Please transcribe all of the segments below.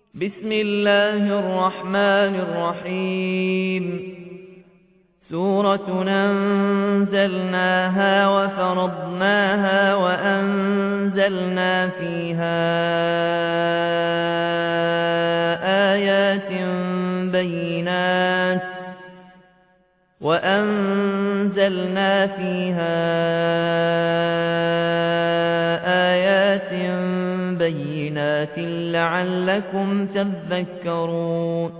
بسم الله الرحمن الرحيم. سورة أنزلناها وفرضناها وأنزلنا فيها آيات بينات لعلكم تذكرون.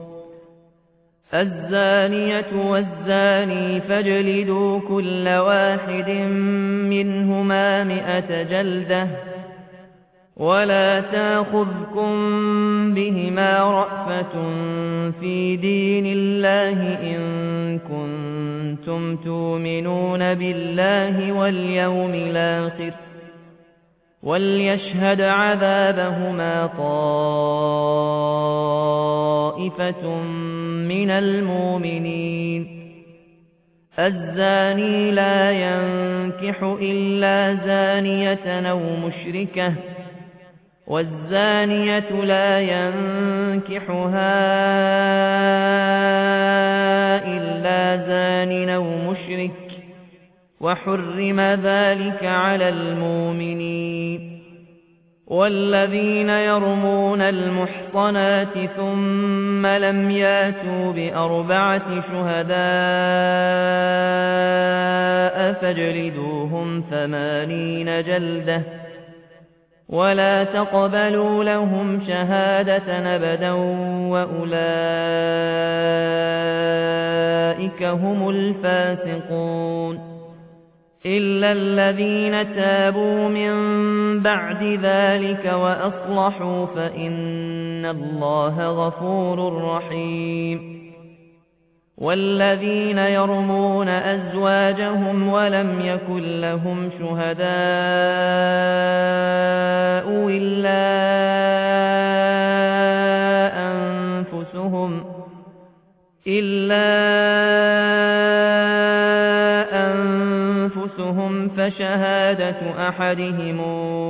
الزانية والزاني فاجلدوا كل واحد منهما 100 جلدة ولا تأخذكم بهما رأفة في دين الله إن كنتم تؤمنون بالله واليوم الآخر، وليشهد عذابهما طائفة من المؤمنين. الزاني لا ينكح إلا زانية أو مشركة، والزانية لا ينكحها إلا زان أو مشرك، وحرم ذلك على المؤمنين. والذين يرمون المحصنات ثم لم ياتوا ب4 شهداء فاجلدوهم 80 جلدة ولا تقبلوا لهم شهادة أبدا وأولئك هم الفاسقون. إلا الذين تابوا من بعد ذلك وأصلحوا فإن الله غفور رحيم. والذين يرمون أزواجهم ولم يكن لهم شهداء إلا أنفسهم فشهادة أحدهم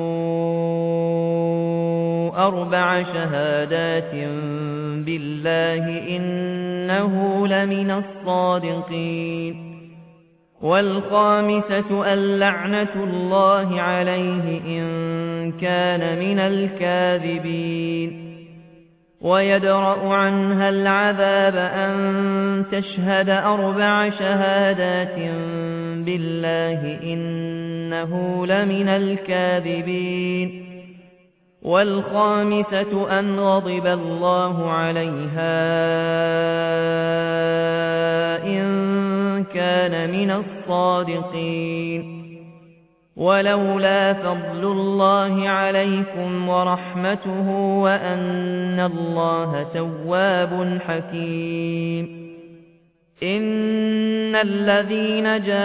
4 شهادات بالله إنه لمن الصادقين. والخامسة اللعنة الله عليه إن كان من الكاذبين. ويدرأ عنها العذاب أن تشهد 4 شهادات بالله إنه لمن الكاذبين. والخامسة أن غضب الله عليها إن كان من الصادقين. ولولا فضل الله عليكم ورحمته وأن الله تواب حكيم. إن الذين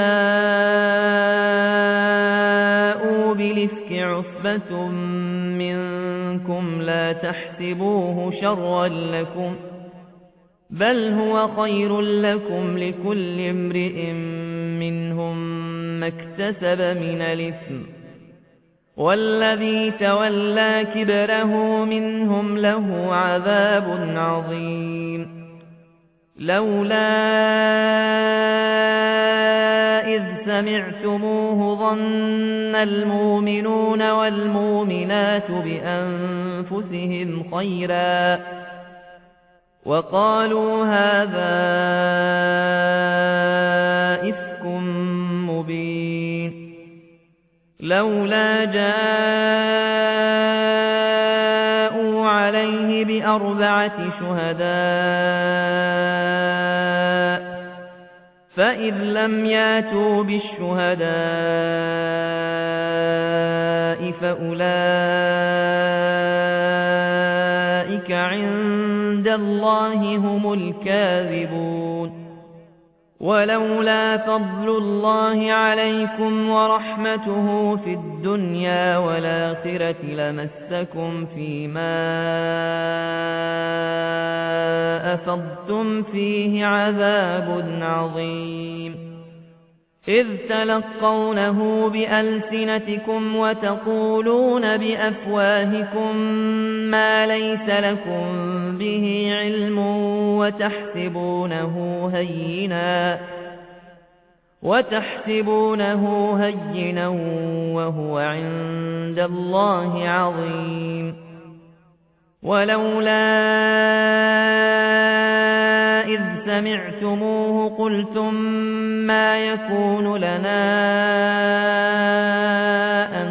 جاءوا بالإفك عصبة منكم لا تحسبوه شرا لكم، بل هو خير لكم، لكل امرئ منهم ما اكتسب من الإثم، والذي تولى كبره منهم له عذاب عظيم. لولا إذ سمعتموه ظن المؤمنون والمؤمنات بأنفسهم خيرا وقالوا هذا إفك مبين. لولا جاءوا عليه ب4 شهداء فإذ لم ياتوا بالشهداء فأولئك عند الله هم الكاذبون. ولولا فضل الله عليكم ورحمته في الدنيا والآخرة لمسكم فيما أفضتم فيه عذاب عظيم. إذ تلقونه بألسنتكم وتقولون بأفواهكم ما ليس لكم به علم وتحسبونه هينا وهو عند الله عظيم. ولولا إذ سمعتموه قلتم ما يكون لنا أن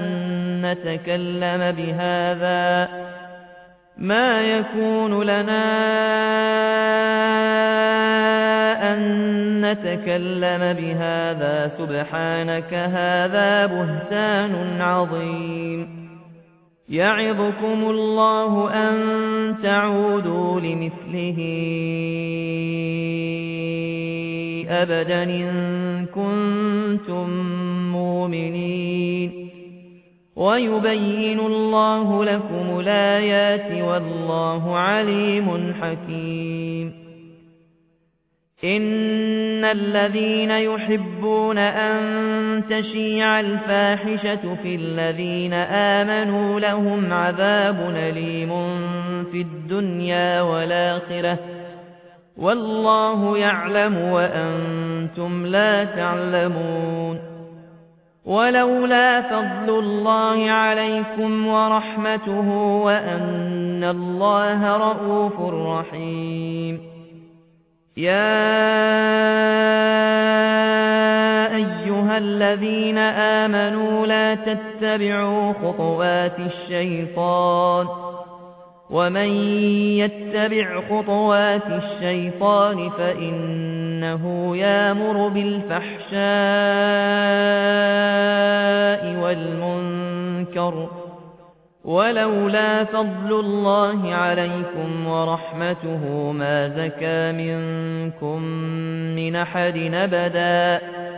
نتكلم بهذا سبحانك هذا بهتان عظيم. يعظكم الله أن تعودوا لمثله أبدا إن كنتم مؤمنين. ويبين الله لكم الآيات والله عليم حكيم. إن الذين يحبون أن تشيع الفاحشة في الذين آمنوا لهم عذاب أليم في الدنيا والآخرة والله يعلم وأنتم لا تعلمون. ولولا فضل الله عليكم ورحمته وأن الله رءوف رحيم. يا أيها الذين آمنوا لا تتبعوا خطوات الشيطان ومن يتبع خطوات الشيطان فإنه يأمر بالفحشاء والمنكر. ولولا فضل الله عليكم ورحمته ما زكى منكم من أحد أبدا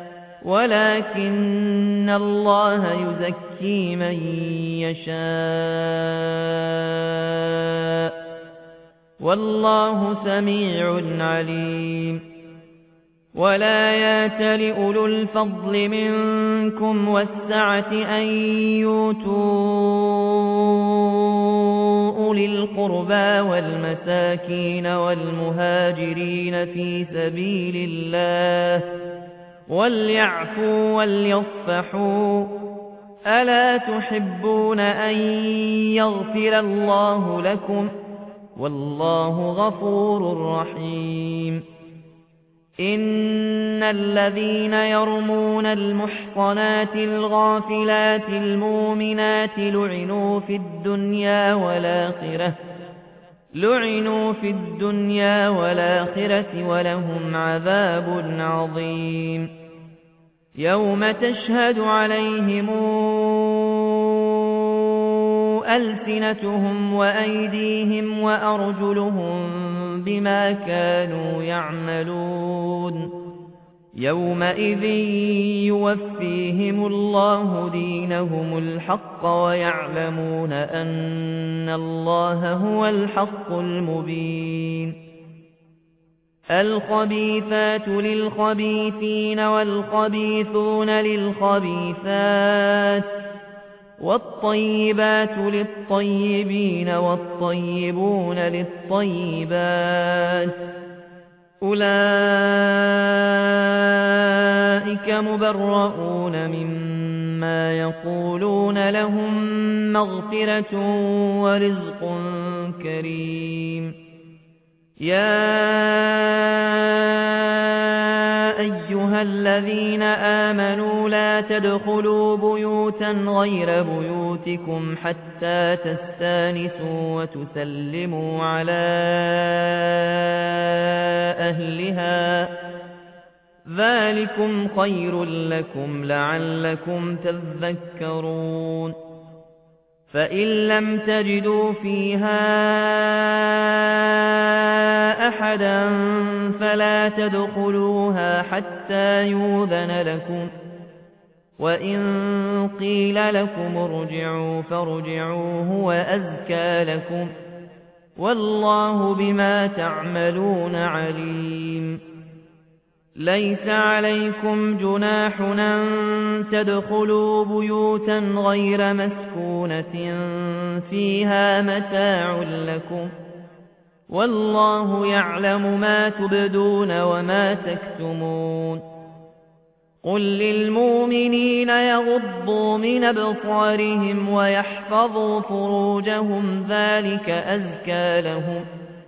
ولكن الله يزكي من يشاء والله سميع عليم. ولا يأتل أولو الفضل منكم والسعة أن يؤتوا أولي القربى والمساكين والمهاجرين في سبيل الله وليعفوا وليصفحوا ألا تحبون أن يغفر الله لكم والله غفور رحيم. إن الذين يرمون المحصنات الغافلات المؤمنات لعنوا في الدنيا والآخرة ولهم عذاب عظيم. يوم تشهد عليهم ألسنتهم وأيديهم وأرجلهم بما كانوا يعملون. يومئذ يوفيهم الله دينهم الحق ويعلمون أن الله هو الحق المبين. الخبيثات للخبيثين والخبيثون للخبيثات والطيبات للطيبين والطيبون للطيبات أولئك مبرؤون مما يقولون لهم مغفرة ورزق كريم. يا أيها الذين آمنوا لا تدخلوا بيوتا غير بيوتكم حتى تستانسوا وتسلموا على أهلها ذلكم خير لكم لعلكم تذكرون. فإن لم تجدوا فيها أحدا فلا تدخلوها حتى يؤذن لكم وإن قيل لكم ارجعوا فارجعوا هو أزكى لكم والله بما تعملون عليم. ليس عليكم جناح أن تدخلوا بيوتا غير مسكونة فيها متاع لكم والله يعلم ما تبدون وما تكتمون قل للمؤمنين يغضوا من أبصارهم ويحفظوا فروجهم ذلك أزكى لهم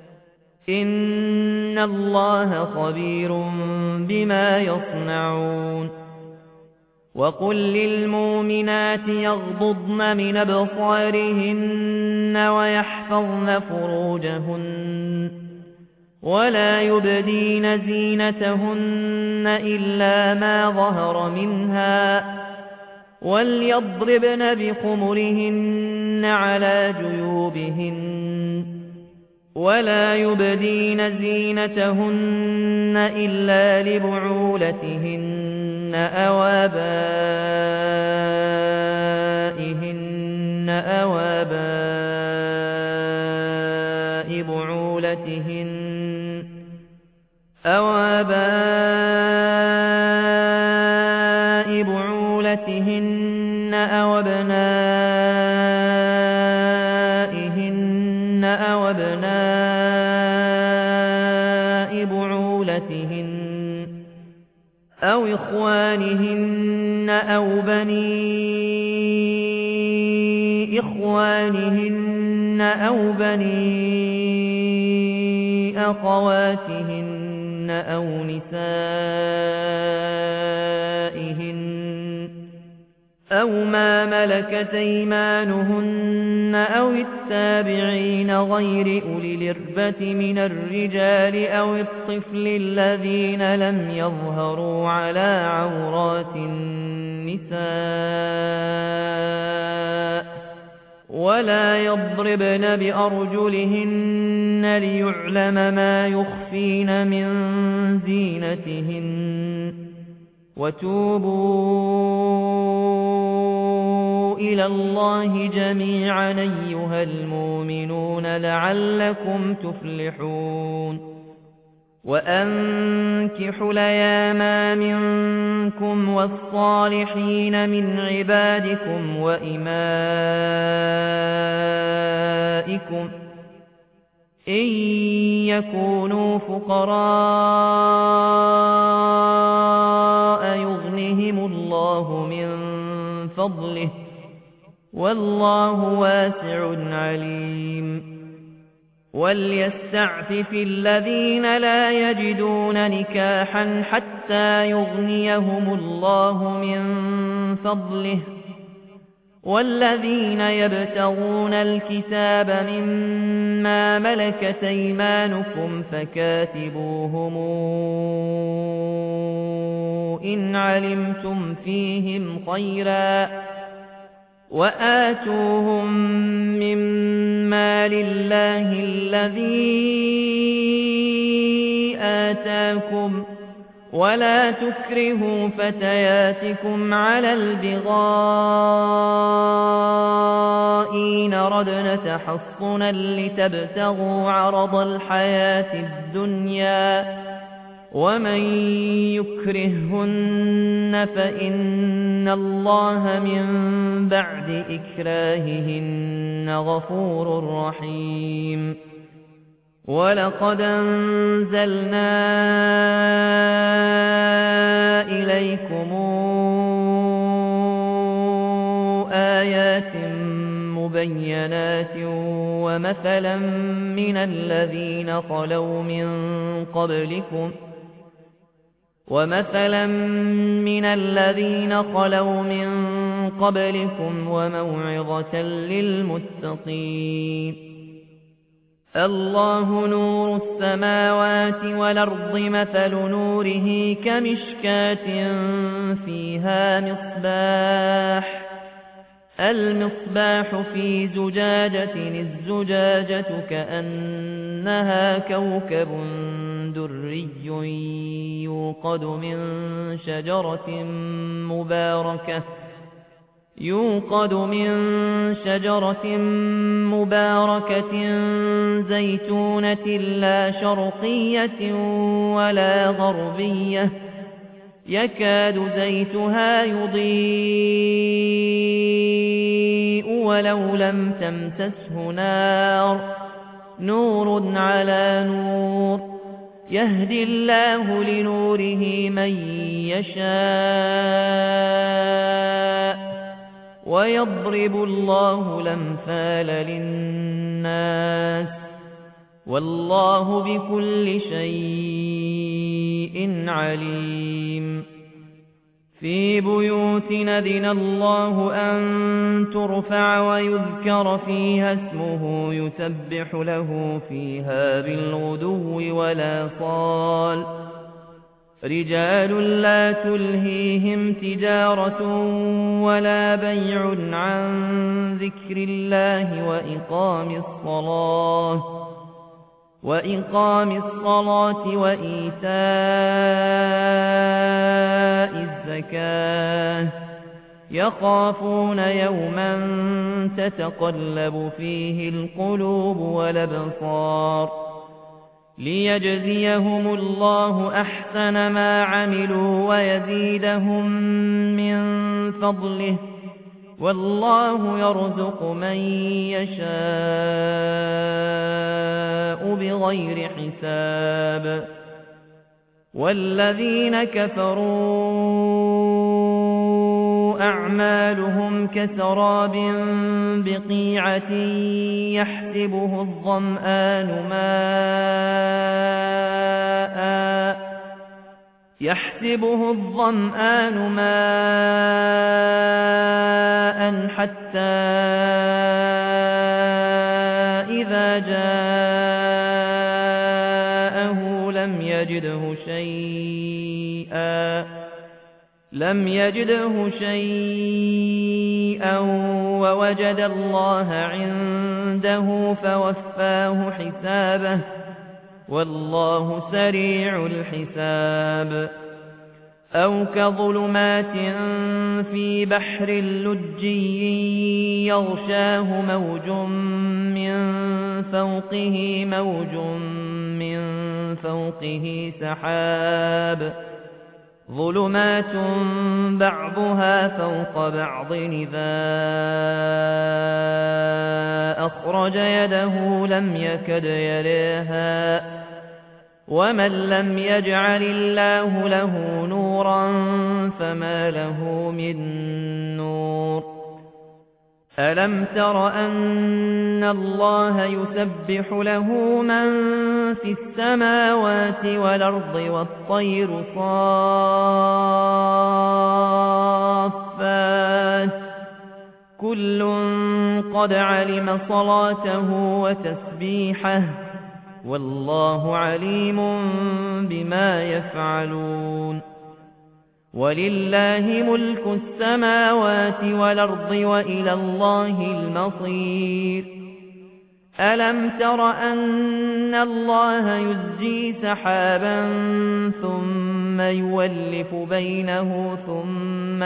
إن الله خبير بما يصنعون وقل للمؤمنات يغضضن من أبصارهن ويحفظن فروجهن ولا يبدين زينتهن إلا ما ظهر منها وليضربن بخمرهن على جيوبهن ولا يبدين زينتهن إلا لبعولتهن أو آبائهن أو آباء بعولتهن أو أبنائهن أو أبناء بعولتهن أو إخوانهن أو بني إخوانهن أو بني أخواتهن أو نسائهن أو ما ملكت أيمانهن أو التابعين غير أولي الإربة من الرجال أو الطفل الذين لم يظهروا على عورات النساء ولا يضربن بأرجلهن ليعلم ما يخفين من زينتهن وتوبوا إلى الله جميعا أيها المؤمنون لعلكم تفلحون وأنكحوا الأيام منكم والصالحين من عبادكم وإمائكم إن يكونوا فقراء يغنهم الله من فضله والله واسع عليم وليستعفف الذين لا يجدون نكاحا حتى يغنيهم الله من فضله والذين يبتغون الكتاب مما ملكت أيمانكم فكاتبوهم إن علمتم فيهم خيرا وآتوهم مما لله الذي آتاكم ولا تكرهوا فتياتكم على البغاء إن ردن تحصنا لتبتغوا عرض الحياة الدنيا ومن يكرههن فإن الله من بعد إكراههن غفور رحيم ولقد أنزلنا إليكم آيات مبينات ومثلا من الذين خلوا من قبلكم وموعظة للمتقين الله نور السماوات والأرض مثل نوره كمشكاة فيها المصباح في زجاجة الزجاجة كأنها كوكب دري يوقد من شجرة يوقد من شجرة مباركة زيتونة لا شرقية ولا غربية يكاد زيتها يضيء ولو لم تمسسه نار نور على نور يهدي الله لنوره من يشاء ويضرب الله الأمثال للناس والله بكل شيء عليم في بيوت أذن الله أن ترفع ويذكر فيها اسمه يسبح له فيها بالغدو والآصال رجال لا تلهيهم تجارة ولا بيع عن ذكر الله وإقام الصلاة وإيتاء الزكاة يخافون يوما تتقلب فيه القلوب والأبصار ليجزيهم الله أحسن ما عملوا ويزيدهم من فضله والله يرزق من يشاء بغير حساب والذين كفروا أعمالهم كسراب بقيعة يحسبه الظمآن ماء حتى إذا جاءه لم يجده شيئا ووجد الله عنده فوفاه حسابه والله سريع الحساب أو كظلمات في بحر لجي يغشاه موج من فوقه سحاب ظلمات بعضها فوق بعض إذا أخرج يده لم يكد يريها ومن لم يجعل الله له نورا فما له من نور ألم تر أن الله يسبح له من في السماوات والأرض والطير صافات كل قد علم صلاته وتسبيحه والله عليم بما يفعلون ولله ملك السماوات والأرض وإلى الله المصير ألم تر أن الله يزجي سحابا ثم يولف بينه ثم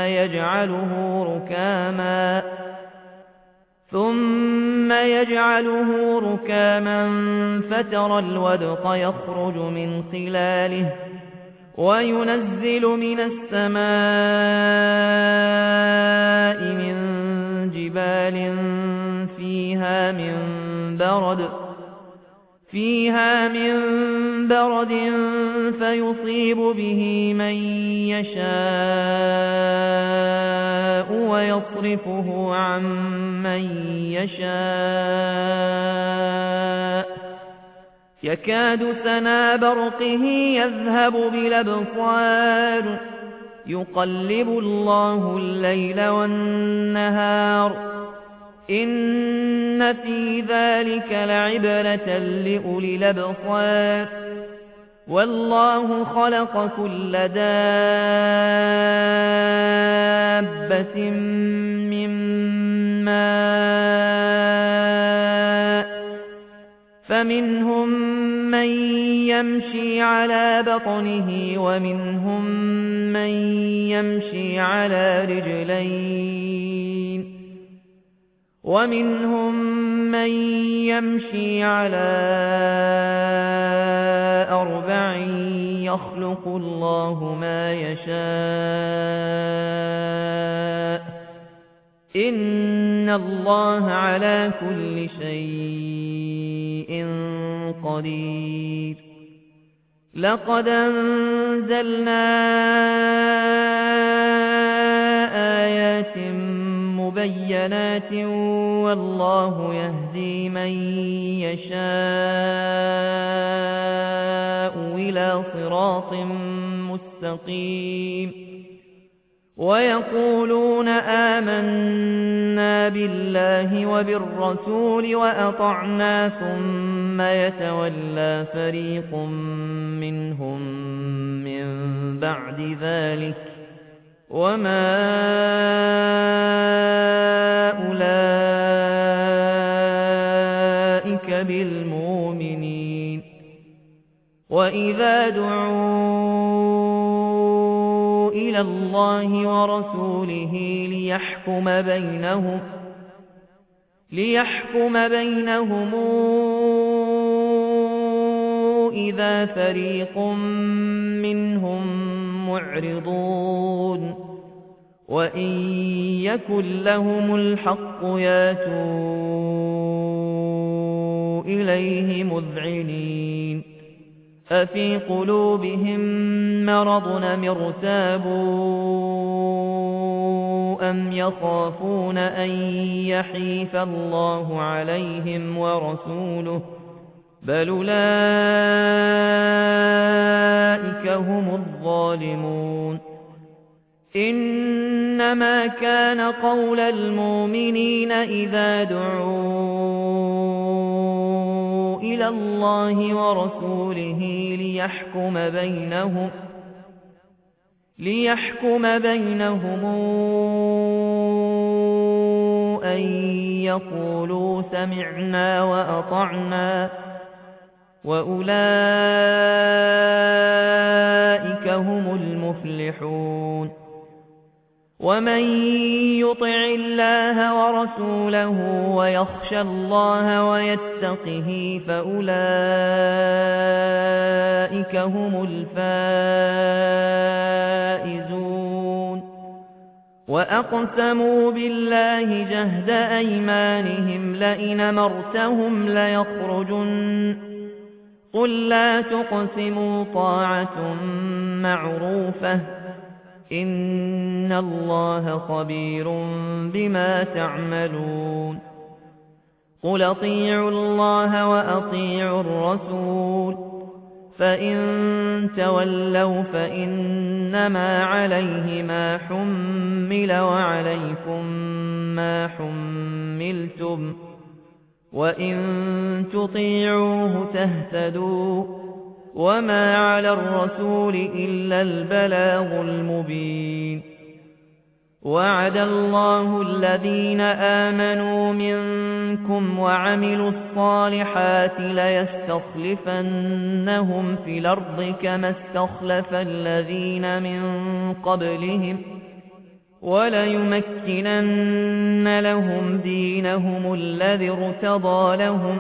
يجعله ركاما فترى الودق يخرج من خلاله وينزل من السماء من جبال فيها من برد فيصيب به من يشاء ويصرفه عن من يشاء يكاد سنا برقه يذهب بالأبصار يقلب الله الليل والنهار إن في ذلك لعبرة لأولي الأبصار والله خلق كل دابة من ماء فمنهم من يمشي على بطنه ومنهم من يمشي على رجلين ومنهم من يمشي على 4 يخلق الله ما يشاء إن الله على كل شيء قدير لقد أنزلنا آيات مبينات والله يهدي من يشاء إلى صراط مستقيم ويقولون آمنا بالله وبالرسول وأطعنا ثم يتولى فريق منهم من بعد ذلك وما أولئك بالمؤمنين وإذا دعوا إلى الله ورسوله ليحكم بينهم إذا فريق منهم معرضون وإن يكن لهم الحق ياتوا إليه مذعنين أفي قلوبهم مرض أم ارتابوا أم يخافون أن يحيف الله عليهم ورسوله بل أولئك هم الظالمون إنما كان قول المؤمنين إذا دعوا إلى الله ورسوله ليحكم بينهم أن يقولوا سمعنا وأطعنا وأولئك هم المفلحون ومن يطع الله ورسوله ويخشى الله ويتقه فأولئك هم الفائزون وأقسموا بالله جهد أيمانهم لئن أمرتهم ليخرجن قل لا تقسموا طاعة معروفة إن الله خبير بما تعملون قل أطيعوا الله وأطيعوا الرسول فإن تولوا فإنما عليه ما حمل وعليكم ما حملتم وإن تطيعوه تهتدوا وما على الرسول إلا البلاغ المبين وعد الله الذين آمنوا منكم وعملوا الصالحات ليستخلفنهم في الأرض كما استخلف الذين من قبلهم وليمكنن لهم دينهم الذي ارتضى لهم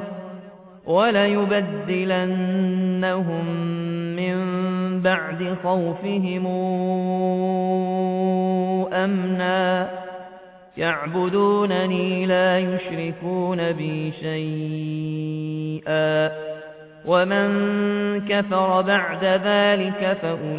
وليبدلنهم من بعد خوفهم أمنا يعبدونني لا يشركون بي شيئا ومن كفر بعد ذلك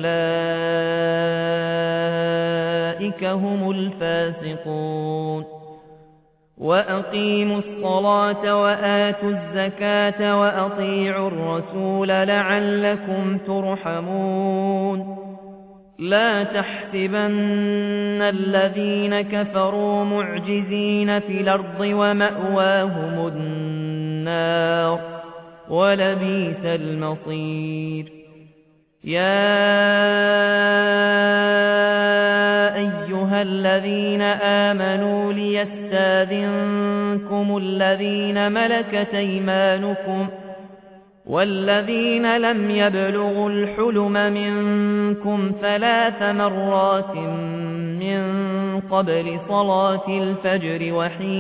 فأولئك هم الفاسقون وأقيموا الصلاة وآتوا الزكاة وأطيعوا الرسول لعلكم ترحمون لا تحسبن الذين كفروا معجزين في الأرض ومأواهم النار ولبئس المصير يا أيها الذين آمنوا ليستاذنكم الذين ملكت أيمانكم والذين لم يبلغوا الحلم منكم 3 مرات من قبل صلاة الفجر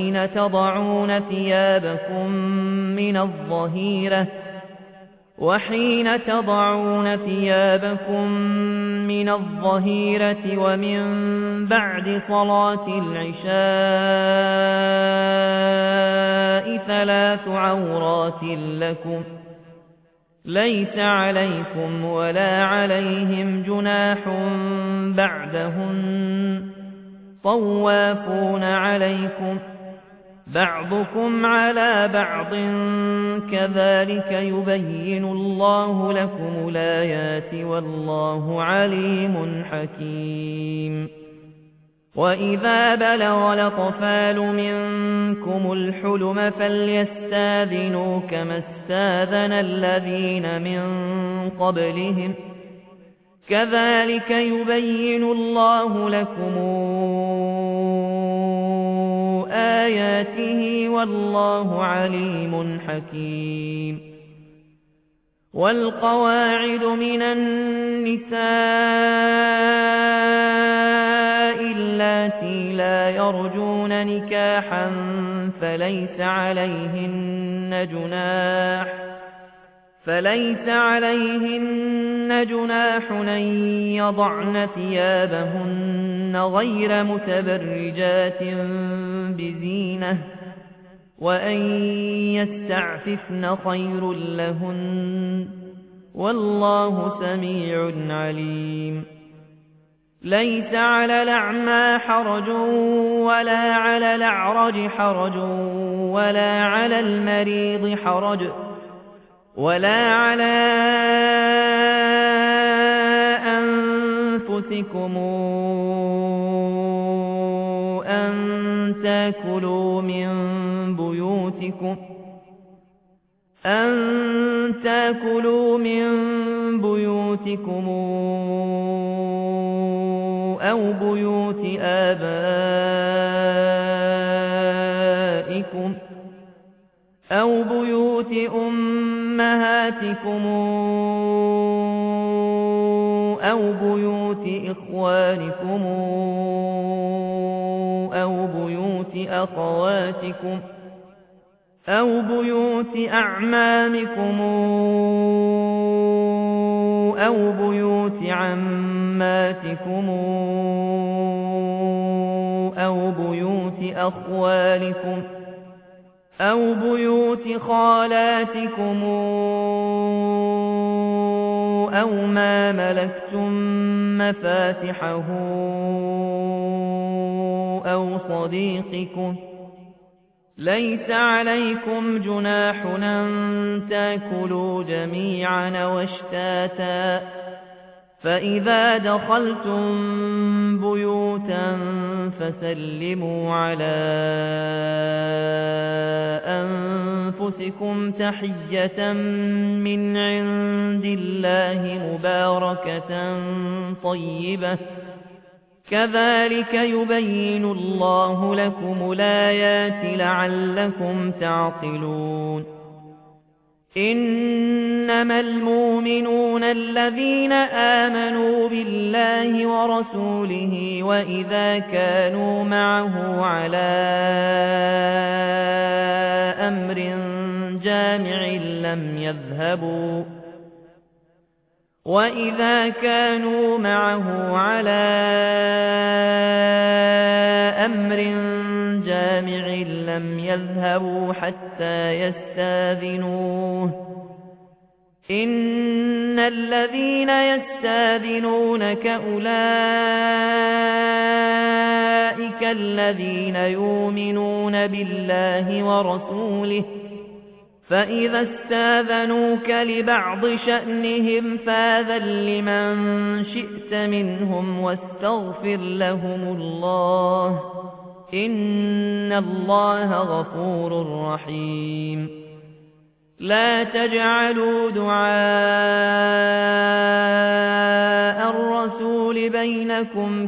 وحين تضعون ثيابكم من الظهيرة ومن بعد صلاة العشاء 3 عورات لكم ليس عليكم ولا عليهم جناح بعدهن طوافون عليكم بعضكم على بعض كذلك يبين الله لكم الآيات والله عليم حكيم وإذا بلغ الأطفال منكم الحلم فليستاذنوا كما استاذن الذين من قبلهم كذلك يبين الله لكم آياته والله عليم حكيم والقواعد من النساء اللاتي لا يرجون نكاحا فليس عليهن جناح أن يضعن ثيابهن غير متبرجات بزينة وأن يستعففن خير لهن والله سميع عليم ليس على الأعمى حرج ولا على الأعرج حرج ولا على المريض حرج ولا على أنفسكم أن تأكلوا من بيوتكم أو بيوت آبائكم أو بيوت أمهاتكم أو بيوت إخوانكم أو بيوت أخواتكم أو بيوت أعمامكم أو بيوت عماتكم أو بيوت أخوالكم أو بيوت خالاتكم أو ما ملكتم مفاتحه أو صديقكم ليس عليكم جناح أن تأكلوا جميعا واشتاتا فإذا دخلتم بيوتا فسلموا على أنفسكم تحية من عند الله مباركة طيبة كذلك يبين الله لكم الآيات لعلكم تعقلون إنما المؤمنون الذين آمنوا بالله ورسوله وإذا كانوا معه على أمر جامع لم يذهبوا حتى يستاذنوه إن الذين يستاذنونك أولئك الذين يؤمنون بالله ورسوله فإذا استاذنوك لبعض شأنهم فاذن لمن شئت منهم واستغفر لهم الله إن الله غفور رحيم لا تجعلوا دعاء الرسول بينكم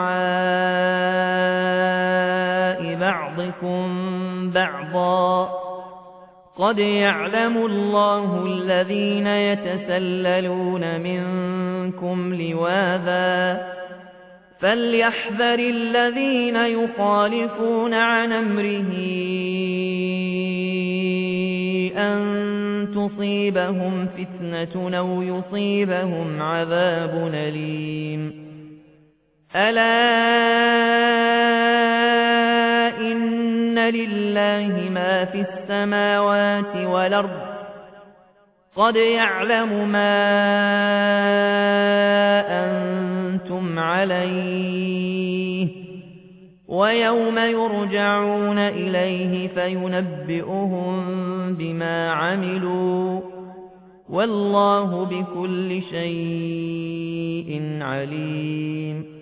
كدعاء بعضكم بعضا قد يعلم الله الذين يتسللون منكم لواذا فليحذر الذين يخالفون عن أمره أن تصيبهم فتنة أو يصيبهم عذاب أليم ألا إن لله ما في السماوات والأرض قد يعلم ما أنتم عليه ويوم يرجعون إليه فينبئهم بما عملوا والله بكل شيء عليم